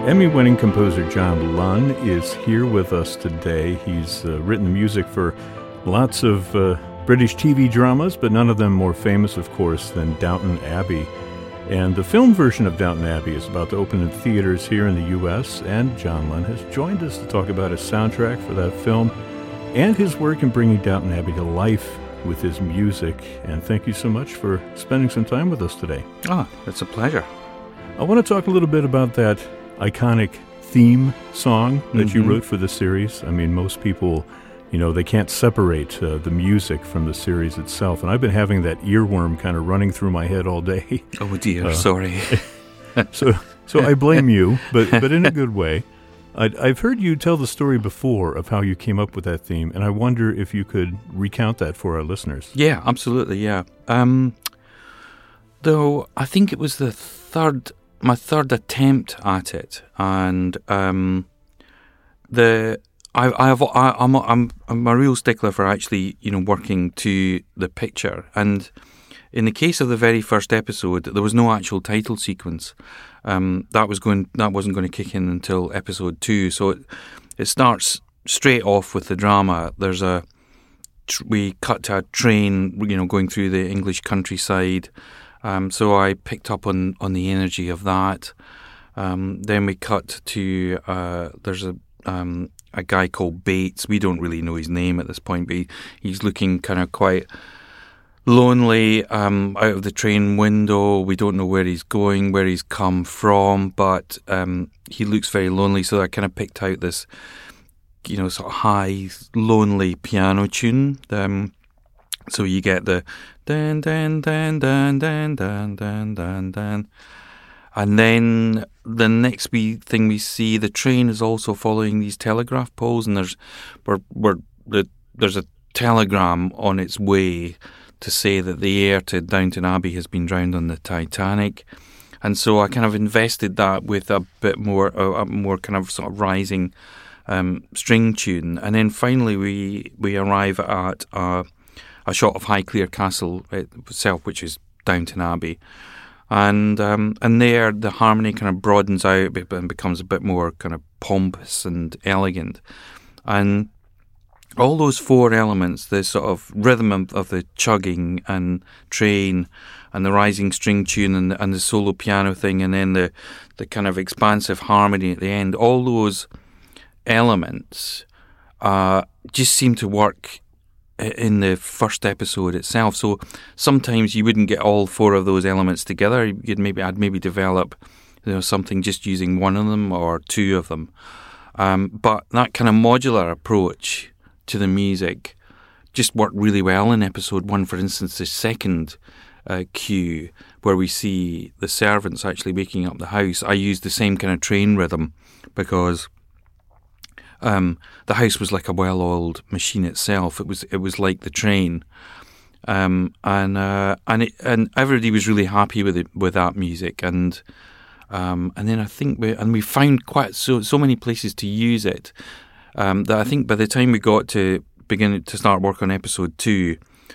Emmy-winning composer John Lunn is here with us today. He's written the music for lots of British TV dramas, but none of them more famous, of course, than Downton Abbey. And the film version of Downton Abbey is about to open in theaters here in the U.S., and John Lunn has joined us to talk about his soundtrack for that film and his work in bringing Downton Abbey to life with his music. And thank you so much for spending some time with us today. It's a pleasure. I want to talk a little bit about that iconic theme song that you wrote for the series. I mean, most people, they can't separate the music from the series itself. And I've been having that earworm kind of running through my head all day. Oh, dear, sorry. So I blame you, but in a good way. I've heard you tell the story before of how you came up with that theme, and I wonder if you could recount that for our listeners. Yeah, absolutely, yeah. Though I think it was my third attempt at it, and I'm a real stickler for actually working to the picture. And in the case of the very first episode, there was no actual title sequence. That wasn't going to kick in until episode 2. So it starts straight off with the drama. We cut to a train, going through the English countryside. So I picked up on the energy of that. Then we cut to there's a guy called Bates. We don't really know his name at this point, but he's looking kind of quite lonely out of the train window. We don't know where he's going, where he's come from, but he looks very lonely. So I kind of picked out this, sort of high, lonely piano tune. So you get the dan dan dan dan dan dan dan dan dan, and then the next thing we see, the train is also following these telegraph poles, and there's a telegram on its way to say that the heir to Downton Abbey has been drowned on the Titanic. And so I kind of invested that with a bit more, a more kind of sort of rising string tune. And then finally we arrive at a shot of Highclere Castle itself, which is Downton Abbey. And there the harmony kind of broadens out and becomes a bit more kind of pompous and elegant. And all those four elements, the sort of rhythm of the chugging and train and the rising string tune and the solo piano thing, and then the kind of expansive harmony at the end, all those elements just seem to work in the first episode itself. So sometimes you wouldn't get all four of those elements together. I'd maybe develop something just using one of them or two of them. But that kind of modular approach to the music just worked really well in episode 1. For instance, the second cue where we see the servants actually waking up the house, I used the same kind of train rhythm because the house was like a well-oiled machine itself. It was like the train, and everybody was really happy with that music. And then I think we found quite so many places to use it. That I think by the time we got to begin to start work on episode 2,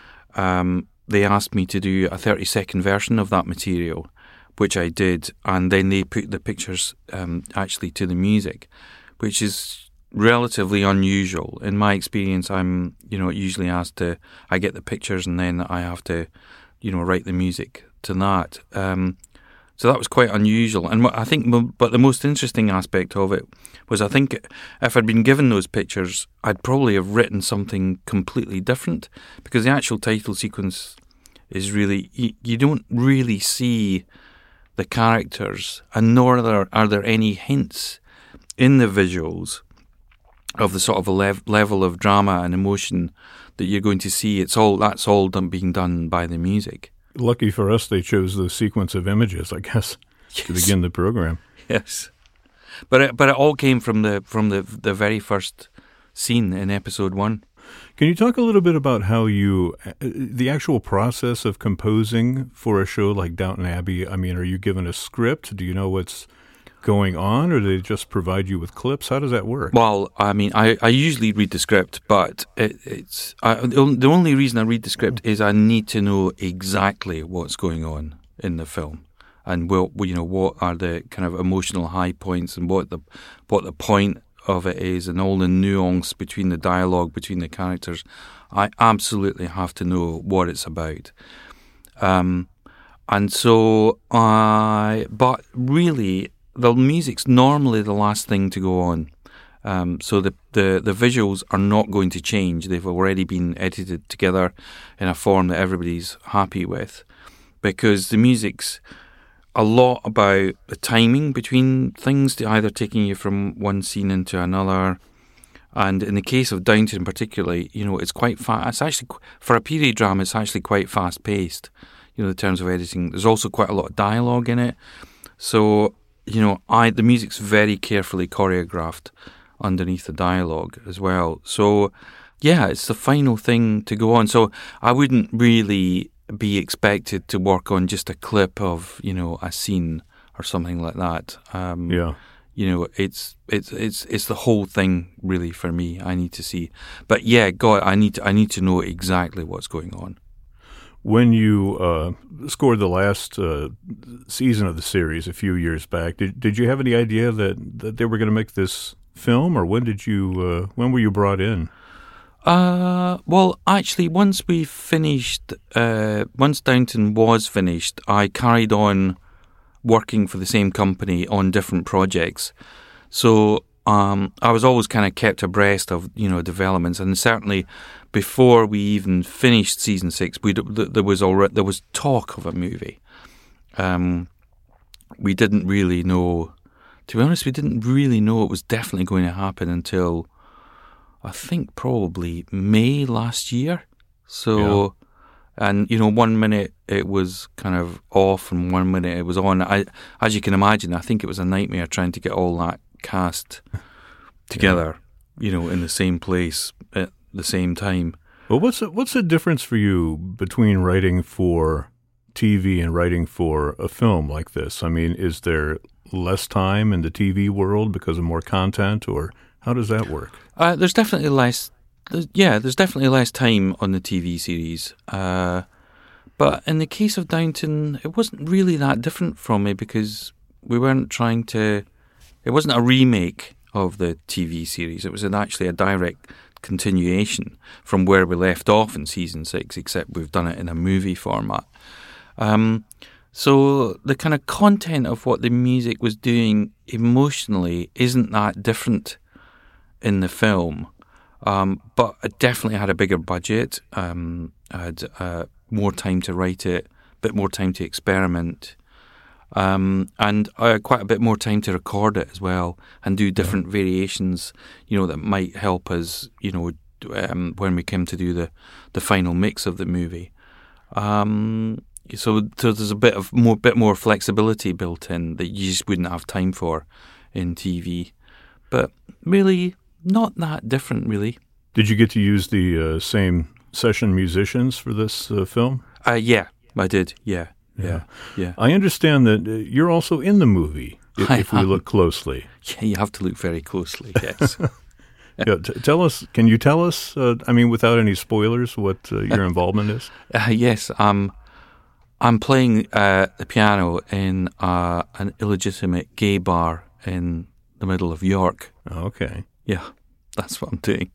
they asked me to do a 30-second version of that material, which I did, and then they put the pictures actually to the music, which is relatively unusual. In my experience, I'm usually I get the pictures and then I have to write the music to that. So that was quite unusual. And I think, but the most interesting aspect of it was, I think if I'd been given those pictures, I'd probably have written something completely different, because the actual title sequence is really, you don't really see the characters, and nor are there any hints in the visuals of the sort of level of drama and emotion that you're going to see. That's all being done by the music. Lucky for us, they chose the sequence of images, I guess, to begin the program. Yes, but it all came from the very first scene in episode 1. Can you talk a little bit about how the actual process of composing for a show like Downton Abbey? I mean, are you given a script? Do you know what's going on, or do they just provide you with clips? How does that work? Well, I mean, I usually read the script, but the only reason I read the script is I need to know exactly what's going on in the film. and what are the kind of emotional high points, and what the point of it is, and all the nuance between the dialogue between the characters. I absolutely have to know what it's about. But really, the music's normally the last thing to go on. So the visuals are not going to change. They've already been edited together in a form that everybody's happy with, because the music's a lot about the timing between things, to either taking you from one scene into another. And in the case of Downton particularly, it's quite fast. It's actually, for a period drama, it's actually quite fast-paced, in terms of editing. There's also quite a lot of dialogue in it. So, the music's very carefully choreographed underneath the dialogue as well. So, yeah, it's the final thing to go on. So I wouldn't really be expected to work on just a clip of, a scene or something like that. It's the whole thing really for me. I need to see, but yeah, God, I need to know exactly what's going on. When you scored the last season of the series a few years back, did you have any idea that they were going to make this film, or when were you brought in? Well, actually, once we finished, once Downton was finished, I carried on working for the same company on different projects. So I was always kind of kept abreast of, developments, and certainly before we even finished season 6, there was talk of a movie. We didn't really know. To be honest, we didn't really know it was definitely going to happen until, I think, probably May last year. So, and, 1 minute it was kind of off and 1 minute it was on. As you can imagine, I think it was a nightmare trying to get all that cast together, in the same place at the same time. Well, what's the difference for you between writing for TV and writing for a film like this? I mean, is there less time in the TV world because of more content, or how does that work? There's definitely less. There's definitely less time on the TV series. But in the case of Downton, it wasn't really that different from me, because we weren't trying to. It wasn't a remake of the TV series. It was actually a direct continuation from where we left off in season 6, except we've done it in a movie format. So the kind of content of what the music was doing emotionally isn't that different in the film, but it definitely had a bigger budget. I had more time to write it, a bit more time to experiment, and quite a bit more time to record it as well, and do different variations, that might help us, when we came to do the final mix of the movie. So there's a bit more flexibility built in that you just wouldn't have time for in TV, but really not that different, really. Did you get to use the same session musicians for this film? Yeah, I did. Yeah. I understand that you're also in the movie, if we look closely. Yeah, you have to look very closely, yes. Can you tell us, without any spoilers, what your involvement is? Yes, I'm playing the piano in an illegitimate gay bar in the middle of York. Okay. Yeah, that's what I'm doing.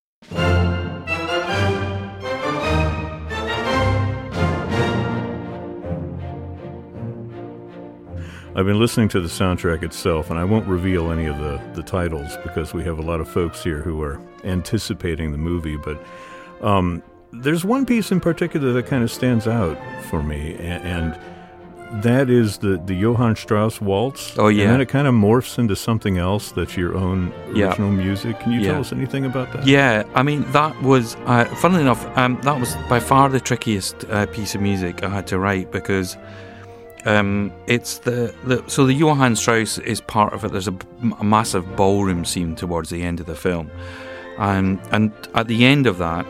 I've been listening to the soundtrack itself, and I won't reveal any of the titles because we have a lot of folks here who are anticipating the movie, but there's one piece in particular that kind of stands out for me, and that is the Johann Strauss waltz. Oh, yeah. And then it kind of morphs into something else that's your own original music. Can you tell us anything about that? Yeah, that was, funnily enough, that was by far the trickiest piece of music I had to write, because it's so the Johann Strauss is part of it. There's a massive ballroom scene towards the end of the film, and at the end of that,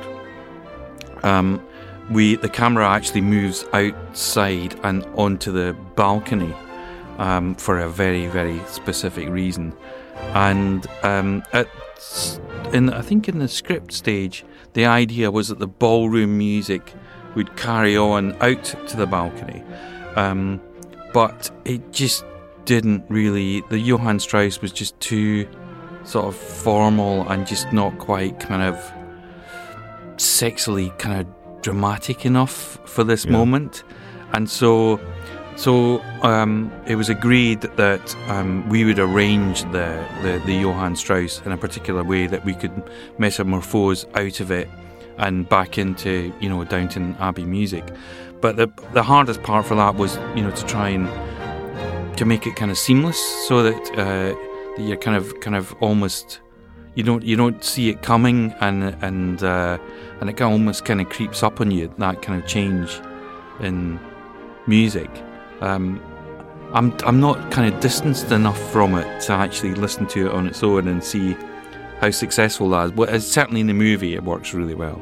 the camera actually moves outside and onto the balcony for a very, very specific reason. And I think in the script stage, the idea was that the ballroom music would carry on out to the balcony. but it just didn't really. The Johann Strauss was just too sort of formal and just not quite kind of sexily kind of dramatic enough for this moment. And so it was agreed that we would arrange the Johann Strauss in a particular way that we could metamorphose out of it and back into, you know, Downton Abbey music. But the hardest part for that was, you know, to try and to make it kind of seamless, so that you're kind of almost you don't see it coming, and it kind of almost kind of creeps up on you, that kind of change in music. I'm not kind of distanced enough from it to actually listen to it on its own and see how successful that is. But certainly in the movie, it works really well.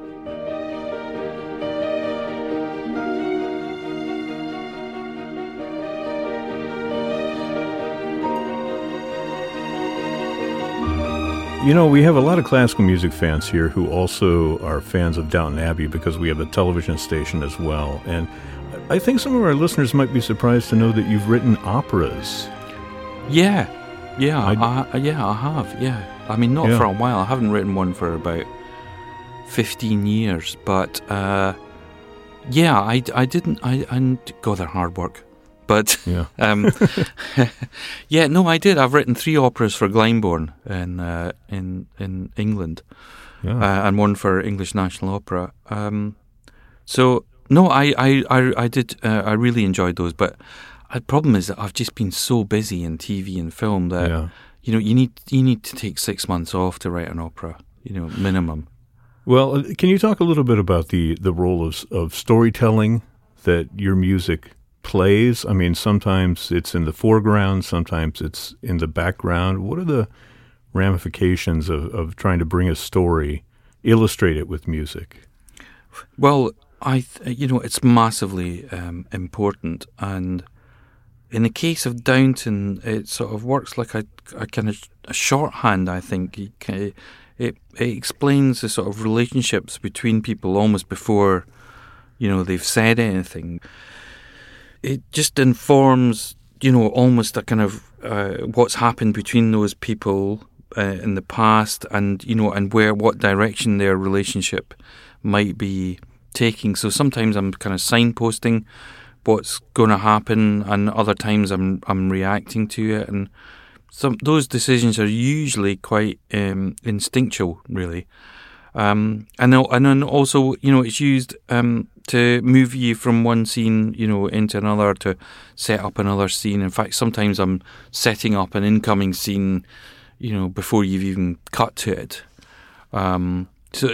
You know, we have a lot of classical music fans here who also are fans of Downton Abbey because we have a television station as well. And I think some of our listeners might be surprised to know that you've written operas. Yeah, I have. Yeah, I mean, not for a while. I haven't written one for about 15 years, but I didn't. God, they're hard work. But I did. I've written 3 operas for Glyndebourne in England, and one for English National Opera. So no, I did. I really enjoyed those. But the problem is that I've just been so busy in TV and film that you know, you need to take 6 months off to write an opera. You know, minimum. Well, can you talk a little bit about the role of storytelling that your music plays? I mean, sometimes it's in the foreground, sometimes it's in the background. What are the ramifications of trying to bring a story, illustrate it with music? Well, it's massively important, and in the case of Downton, it sort of works like a kind of a shorthand. I think it explains the sort of relationships between people almost before, you know, they've said anything. It just informs, you know, almost a kind of what's happened between those people in the past, and, you know, and what direction their relationship might be taking. So sometimes I'm kind of signposting what's going to happen, and other times I'm reacting to it, and those decisions are usually quite instinctual, really. And then also, you know, it's used to move you from one scene, you know, into another, to set up another scene. In fact, sometimes I'm setting up an incoming scene, you know, before you've even cut to it. So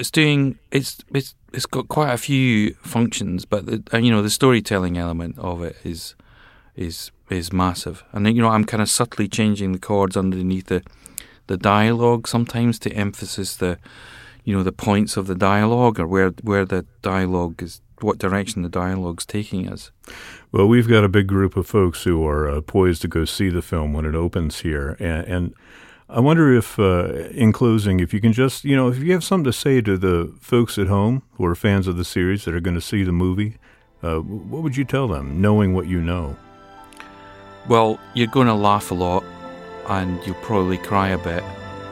it's got quite a few functions, but the storytelling element of it is massive. And then, you know, I'm kind of subtly changing the chords underneath the dialogue sometimes to emphasize the points of the dialogue, or where the dialogue is, what direction the dialogue's taking us. Well, we've got a big group of folks who are poised to go see the film when it opens here, and I wonder if, in closing, if you can just, you know, if you have something to say to the folks at home who are fans of the series that are going to see the movie, what would you tell them, knowing what you know? Well, you're going to laugh a lot, and you'll probably cry a bit,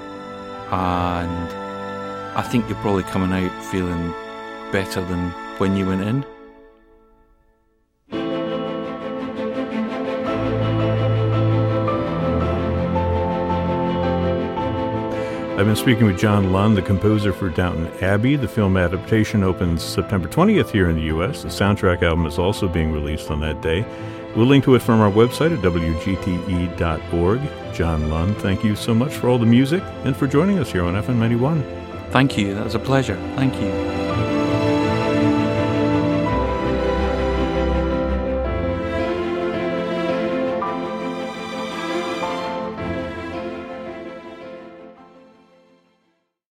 and I think you're probably coming out feeling better than when you went in. I've been speaking with John Lunn, the composer for Downton Abbey. The film adaptation opens September 20th here in the U.S. The soundtrack album is also being released on that day. We'll link to it from our website at wgte.org. John Lunn, thank you so much for all the music and for joining us here on FM 91. Thank you. That was a pleasure. Thank you.